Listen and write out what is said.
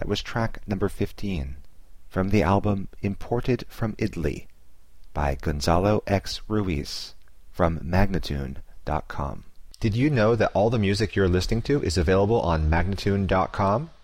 That was track number 15 from the album Imported from Italy by Gonzalo X. Ruiz from Magnatune.com. Did you know that all the music you're listening to is available on Magnatune.com?